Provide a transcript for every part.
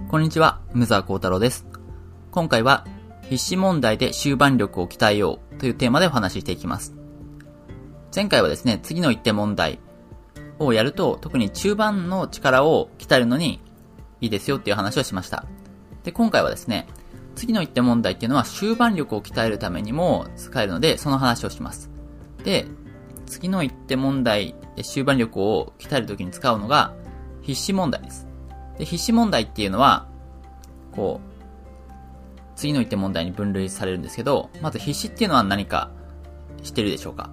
こんにちは、梅沢幸太郎です。今回は必死問題で終盤力を鍛えようというテーマでお話ししていきます。前回はですね、次の一手問題をやると特に中盤の力を鍛えるのにいいですよっていう話をしました。で、今回はですね、次の一手問題っていうのは終盤力を鍛えるためにも使えるので、その話をします。で、次の一手問題で終盤力を鍛えるときに使うのが必死問題です。で、必死問題っていうのは、次の一手問題に分類されるんですけど、まず必死っていうのは何か知ってるでしょうか？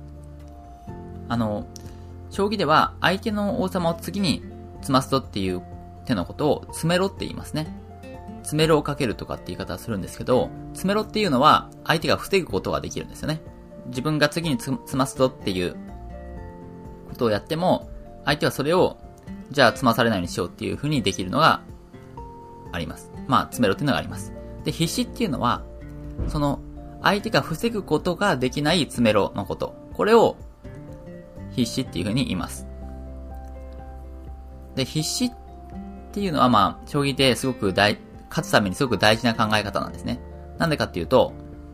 将棋では相手の王様を次に詰ますぞっていう手のことを詰めろって言いますね。詰めろをかけるとかって言い方をするんですけど、詰めろっていうのは相手が防ぐことができるんですよね。自分が次に詰ますぞっていうことをやっても、相手はそれをじゃあ詰まされないようにしようっていう風にできるのがあります。詰めろっていうのがあります。で、必死っていうのは、その相手が防ぐことができない詰めろのこと。これを必死っていう風に言います。で、必死っていうのは将棋ですごく勝つためにすごく大事な考え方なんですね。なんでかっていうと、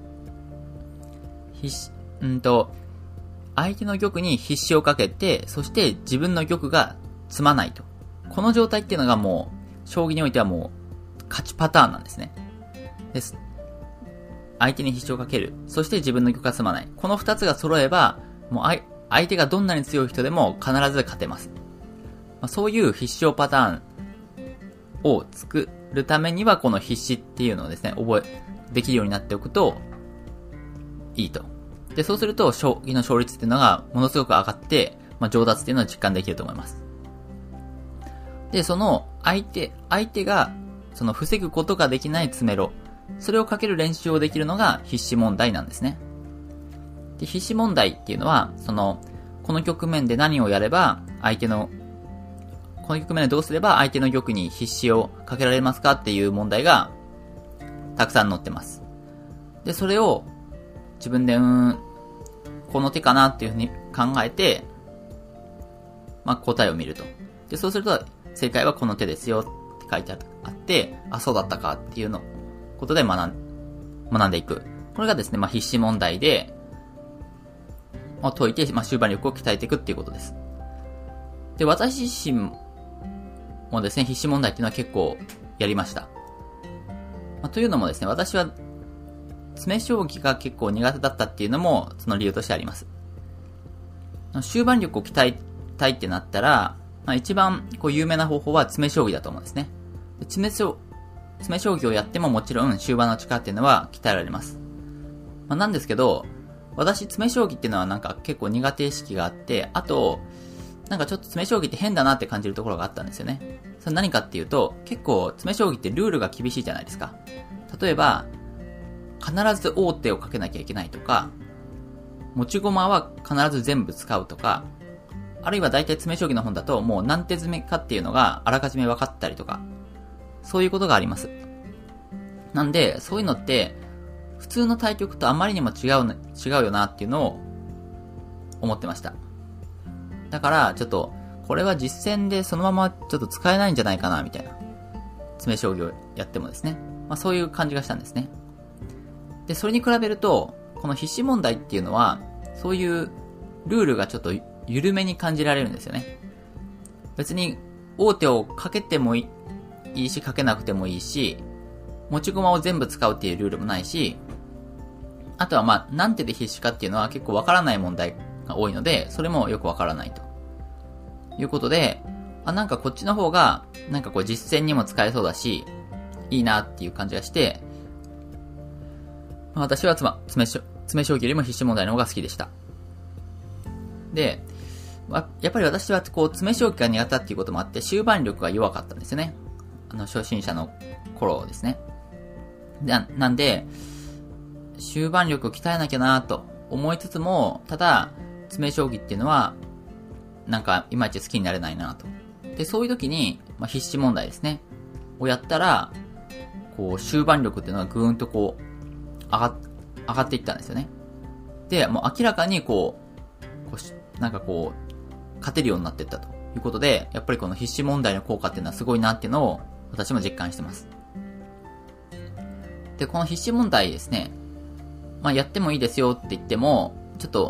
相手の玉に必死をかけて、そして自分の玉が詰まないと。この状態っていうのがもう、将棋においてはもう、勝ちパターンなんですね。です。相手に必死をかける。そして自分の玉が詰まない。この二つが揃えば、もう相手がどんなに強い人でも必ず勝てます。そういう必勝パターンを作るためには、この必死っていうのをですね、できるようになっておくと、いいと。で、そうすると、将棋の勝率っていうのがものすごく上がって、上達っていうのを実感できると思います。で、その相手が、その防ぐことができない詰めろ。それをかける練習をできるのが必死問題なんですね。で、必死問題っていうのは、この局面で何をやれば、この局面でどうすれば相手の玉に必死をかけられますかっていう問題が、たくさん載ってます。で、それを、自分で、この手かなっていうふうに考えて、答えを見ると。で、そうすると、正解はこの手ですよって書いてあって、そうだったかっていうことで学んでいく。これがですね、必死問題で、解いて、終盤力を鍛えていくっていうことです。で、私自身もですね、必死問題っていうのは結構やりました。というのもですね、私は、詰将棋が結構苦手だったっていうのも、その理由としてあります。終盤力を鍛えたいってなったら、一番有名な方法は詰将棋だと思うんですね。詰将棋をやってももちろん終盤の力っていうのは鍛えられます。なんですけど、私詰将棋っていうのは結構苦手意識があって、あと、ちょっと詰将棋って変だなって感じるところがあったんですよね。それ何かっていうと、結構詰将棋ってルールが厳しいじゃないですか。例えば、必ず王手をかけなきゃいけないとか、持ち駒は必ず全部使うとか、あるいは大体詰将棋の本だともう何手詰めかっていうのがあらかじめ分かったりとか、そういうことがあります。なんで、そういうのって、普通の対局とあまりにも違うよなっていうのを思ってました。だから、ちょっと、これは実戦でそのままちょっと使えないんじゃないかな、みたいな。詰将棋をやってもですね。そういう感じがしたんですね。で、それに比べると、この必死問題っていうのは、そういうルールがちょっと緩めに感じられるんですよね。別に、王手をかけてもいいし、かけなくてもいいし、持ち駒を全部使うっていうルールもないし、あとは何手で必死かっていうのは結構わからない問題が多いので、それもよくわからないと。いうことで、こっちの方が、実践にも使えそうだし、いいなっていう感じがして、私は詰将棋よりも必死問題の方が好きでした。で、やっぱり私は詰将棋が苦手だっていうこともあって、終盤力が弱かったんですよね。初心者の頃ですね。なんで、終盤力を鍛えなきゃなと思いつつも、ただ、詰将棋っていうのは、いまいち好きになれないなと。で、そういう時に、必死問題ですね。をやったら、終盤力っていうのがぐーんと上がっていったんですよね。で、もう明らかに勝てるようになっていったということで、やっぱりこの必死問題の効果っていうのはすごいなっていうのを私も実感してます。で、この必死問題ですね、やってもいいですよって言っても、ちょっと、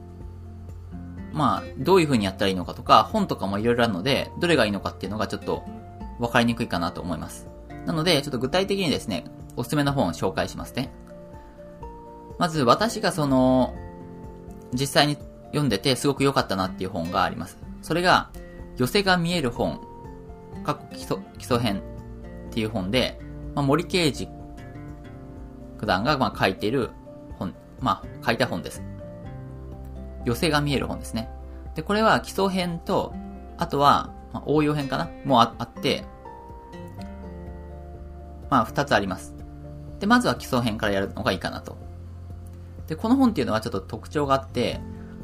どういう風にやったらいいのかとか、本とかもいろいろあるので、どれがいいのかっていうのがちょっと分かりにくいかなと思います。なので、ちょっと具体的にですね、おすすめの本を紹介しますね。まず、私が実際に読んでてすごく良かったなっていう本があります。それが、寄せが見える本、基礎編っていう本で、森圭司九段が書いている本、書いた本です。寄せが見える本ですね。で、これは基礎編と、あとは、応用編かなもあって、二つあります。で、まずは基礎編からやるのがいいかなと。で、この本っていうのはちょっと特徴があって、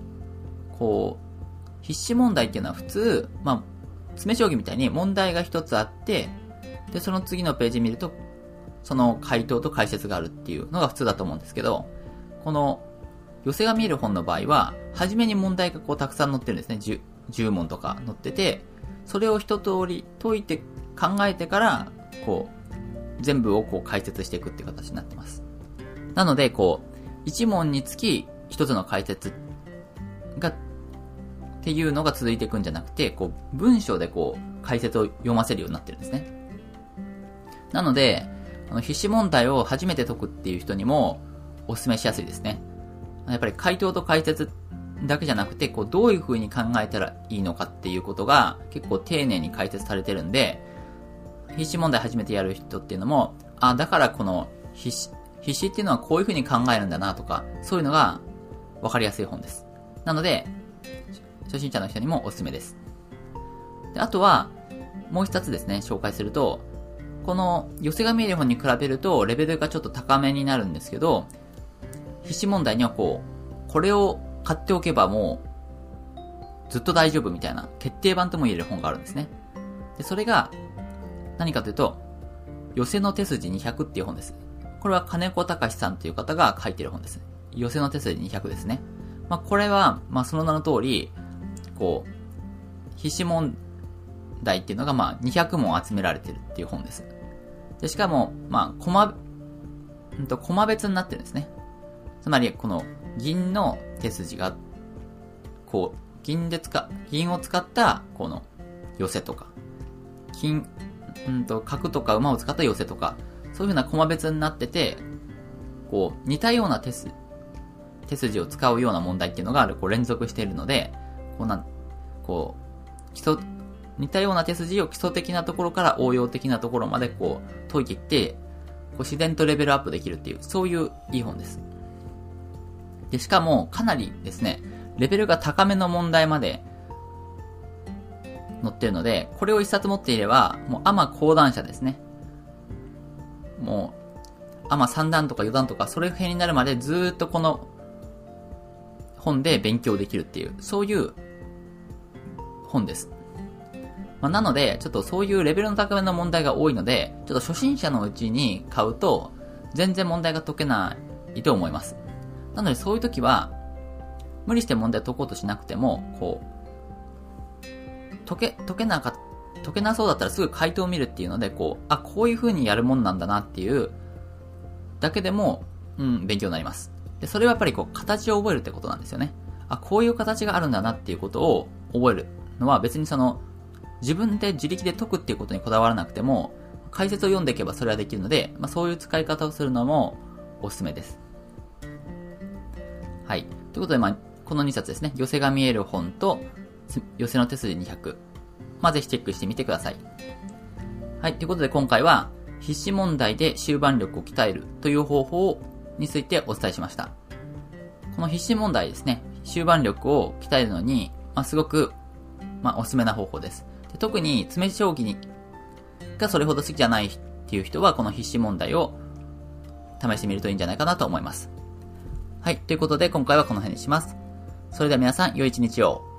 必死問題っていうのは普通、詰将棋みたいに問題が一つあって、で、その次のページ見ると、その回答と解説があるっていうのが普通だと思うんですけど、この寄せが見える本の場合は、初めに問題がたくさん載ってるんですね。10問とか載ってて、それを一通り解いて考えてから、全部を解説していくっていう形になってます。なので、1問につき一つの解説が、っていうのが続いていくんじゃなくて、文章で解説を読ませるようになってるんですね。なので、必死問題を初めて解くっていう人にもお勧めしやすいですね。やっぱり回答と解説だけじゃなくて、どういう風に考えたらいいのかっていうことが結構丁寧に解説されてるんで、必死問題初めてやる人っていうのも、だからこの必死っていうのはこういう風に考えるんだなとか、そういうのが分かりやすい本です。なので、初心者の人にもおすすめです。で、あとは、もう一つですね、紹介すると、この寄せが見える本に比べるとレベルがちょっと高めになるんですけど、必死問題にはこれを買っておけばもうずっと大丈夫みたいな決定版とも言える本があるんですね。で、それが何かというと、寄せの手筋200っていう本です。これは金子隆さんという方が書いている本です。寄せの手筋200ですね。これは、その名の通り、必死問題っていうのが200問集められてるっていう本です。で、しかも、コマ別になってるんですね。つまり、この銀の手筋が、銀を使った、この寄せとか、角とか馬を使った寄せとか、そういう風なコマ別になってて、似たような手筋を使うような問題っていうのが連続しているので、似たような手筋を基礎的なところから応用的なところまで解いていって、自然とレベルアップできるっていう、そういういい本です。で、しかもかなりですね、レベルが高めの問題まで載ってるので、これを一冊持っていれば、もうアマ講談社ですね。もう、アマ3段とか4段とか、それ辺になるまでずーっとこの本で勉強できるっていう、そういう本です。なので、ちょっとそういうレベルの高めの問題が多いので、ちょっと初心者のうちに買うと、全然問題が解けないと思います。なのでそういう時は、無理して問題解こうとしなくても、解けなそうだったらすぐ回答を見るっていうので、こういう風にやるもんなんだなっていう、だけでも、勉強になります。で、それはやっぱり形を覚えるってことなんですよね。こういう形があるんだなっていうことを覚えるのは別に自分で自力で解くっていうことにこだわらなくても、解説を読んでいけばそれはできるので、そういう使い方をするのもおすすめです。はい。ということで、この2冊ですね。寄せが見える本と、寄せの手筋200。ぜひチェックしてみてください。はい。ということで今回は、必死問題で終盤力を鍛えるという方法についてお伝えしました。この必死問題ですね。終盤力を鍛えるのに、すごく、おすすめな方法です。で、特に詰将棋がそれほど好きじゃないっていう人は、この必死問題を試してみるといいんじゃないかなと思います。はい。ということで今回はこの辺にします。それでは皆さん、良い一日を。